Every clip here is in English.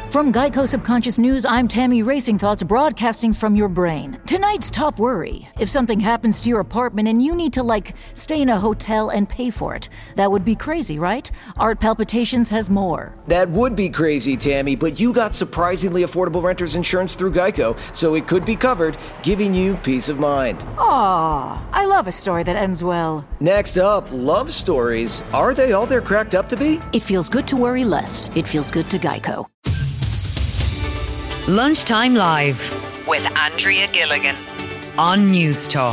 From Geico Subconscious News, I'm Tammy Racing Thoughts, broadcasting from your brain. Tonight's top worry: if something happens to your apartment and you need to, stay in a hotel and pay for it. That would be crazy, right? Art Palpitations has more. That would be crazy, Tammy, but you got surprisingly affordable renter's insurance through Geico, so it could be covered, giving you peace of mind. Aw, I love a story that ends well. Next up, love stories. Are they all they're cracked up to be? It feels good to worry less. It feels good to Geico. Lunchtime Live with Andrea Gilligan on News Talk.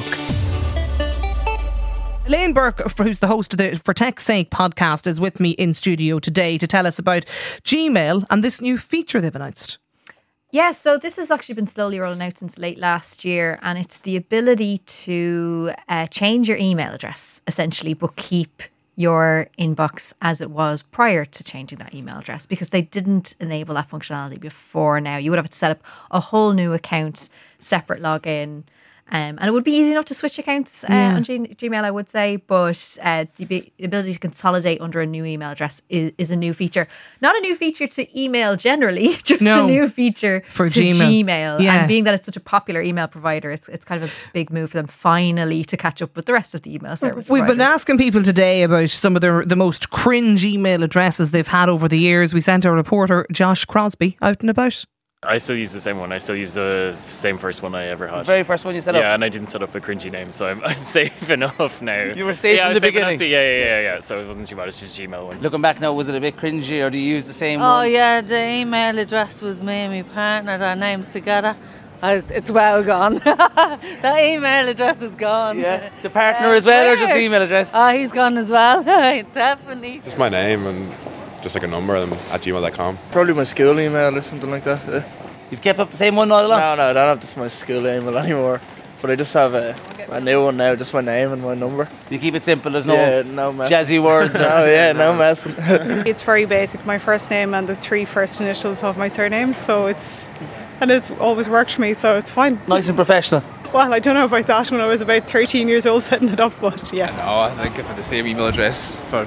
Elaine Burke, who's the host of the For Tech's Sake podcast, is with me in studio today to tell us about Gmail and this new feature they've announced. Yeah, so this has actually been slowly rolling out since late last year, and it's the ability to change your email address, essentially, but keep your inbox as it was prior to changing that email address, because they didn't enable that functionality before now. You would have to set up a whole new account, separate login, and it would be easy enough to switch accounts on Gmail, I would say, but the ability to consolidate under a new email address is a new feature. Not a new feature to email generally, just a new feature for to Gmail. Yeah. And being that it's such a popular email provider, it's kind of a big move for them finally to catch up with the rest of the email service We've providers. been asking people today about some of the most cringe email addresses they've had over the years. We sent our reporter Josh Crosby out and about. I still use the same one. I still use the same first one I ever had. The very first one you set up? Yeah, and I didn't set up a cringy name, so I'm safe enough now. You were safe from the beginning? Yeah. So it wasn't too bad. It's just Gmail one. Looking back now, was it a bit cringy, or do you use the same one? Oh yeah, the email address was me and my partner, their names together. It's well gone. That email address is gone. Yeah, the partner as well, or just the email address? Oh, he's gone as well. Definitely. Just my name and just like a number at gmail.com. Probably my school email or something like that. Yeah. You've kept up the same one all along? No, I don't have this my school email anymore. But I just have a new one now, just my name and my number. You keep it simple, there's no messing. Jazzy words? No messing. It's very basic, my first name and the 3 first initials of my surname, so it's always worked for me, so it's fine. Nice and professional. Well, I don't know about that when I was about 13 years old setting it up, but yes. No, I think I've had the same email address for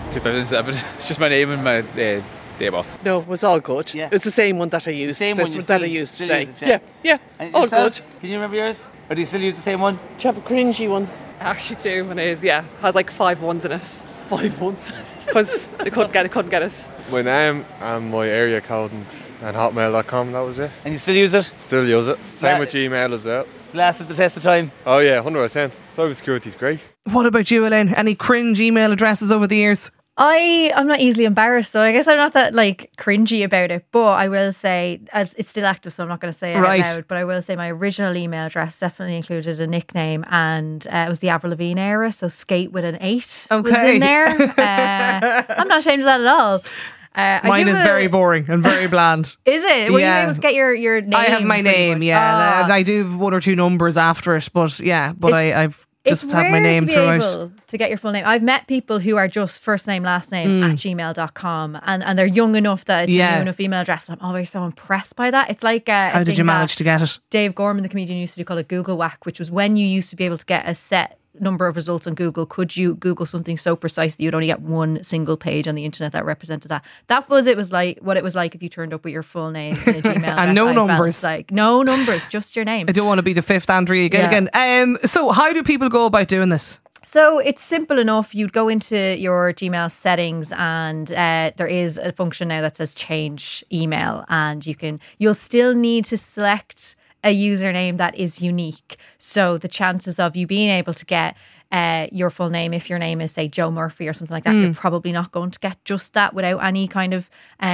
2007. It's just my name and my day of birth. No, it was all good. Yeah. It's the same one that I used. The same one that I used today. Yeah. And all yourself? good. Can you remember yours? Or do you still use the same one? Do you have a cringy one? I actually do, and it is, has like 5 ones in it. 5 ones? Because they couldn't get it. My name and my area code and hotmail.com, that was it. And you still use it? Still use it. Same with Gmail as well. It's lasted the test of time? Oh yeah, 100%. Cybersecurity's great. What about you, Elaine? Any cringe email addresses over the years? I'm not easily embarrassed, so I guess I'm not that cringy about it, but I will say, as it's still active, so I'm not going to say it out loud, but I will say my original email address definitely included a nickname, and it was the Avril Lavigne era, so skate with an 8 was in there. I'm not ashamed of that at all. Mine is very boring and very bland. Is it? Were you able to get your name? I have my name, and I do have 1 or 2 numbers after it, but I've just had my name throughout. It's rare to be able to get your full name. I've met people who are just first name, last name at gmail.com, and they're young enough that it's a new enough email address, and I'm always so impressed by that. It's like how did you manage to get it? Dave Gorman, the comedian, used to do called a Google Whack, which was when you used to be able to get a set number of results on Google. Could you Google something so precise that you'd only get one single page on the internet that represented that? That was what it was like if you turned up with your full name in a Gmail and no numbers. No numbers, just your name. I don't want to be the 5th Andrea Gilligan. So how do people go about doing this? So it's simple enough. You'd go into your Gmail settings, and there is a function now that says change email, and you'll still need to select a username that is unique. So the chances of you being able to get your full name, if your name is, say, Joe Murphy or something like that, you're probably not going to get just that without any kind of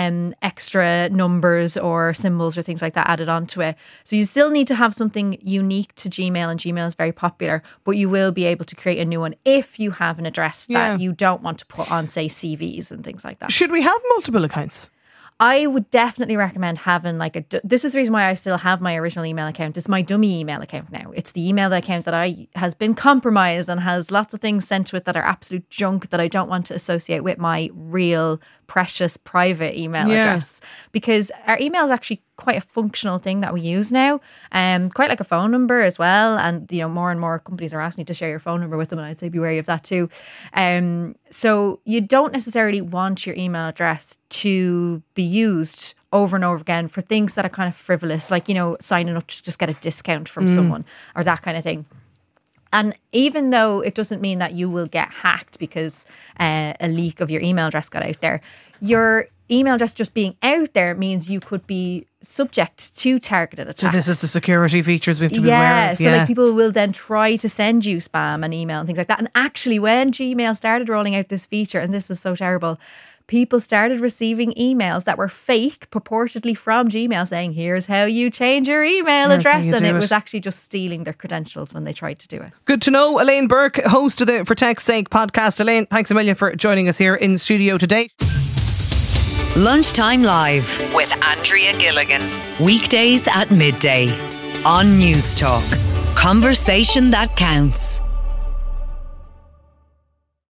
extra numbers or symbols or things like that added onto it. So you still need to have something unique to Gmail, and Gmail is very popular, but you will be able to create a new one if you have an address that you don't want to put on, say, CVs and things like that. Should we have multiple accounts? I would definitely recommend having this is the reason why I still have my original email account. It's my dummy email account now. It's the email account that has been compromised and has lots of things sent to it that are absolute junk that I don't want to associate with my real precious private email address, because our email is actually quite a functional thing that we use now, quite like a phone number as well. And more and more companies are asking you to share your phone number with them, and I'd say be wary of that too. So you don't necessarily want your email address to be used over and over again for things that are kind of frivolous, like signing up to just get a discount from someone or that kind of thing. And even though it doesn't mean that you will get hacked because a leak of your email address got out there, your email address just being out there means you could be subject to targeted attacks. So this is the security features we have to be aware of. So like people will then try to send you spam and email and things like that. And actually when Gmail started rolling out this feature, and this is so terrible, people started receiving emails that were fake, purportedly from Gmail, saying, here's how you change your email address. And it was actually just stealing their credentials when they tried to do it. Good to know. Elaine Burke, host of the For Tech's Sake podcast. Elaine, thanks a million for joining us here in studio today. Lunchtime Live with Andrea Gilligan. Weekdays at midday on News Talk. Conversation that counts.